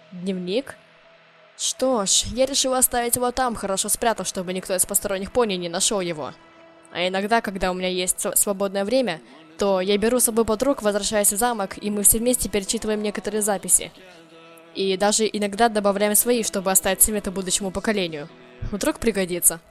Дневник? Что ж, я решила оставить его там, хорошо спрятав, чтобы никто из посторонних пони не нашел его. А иногда, когда у меня есть свободное время, то я беру с собой подруг, возвращаюсь в замок, и мы все вместе перечитываем некоторые записи. И даже иногда добавляем свои, чтобы оставить советы будущему поколению. Вдруг пригодится.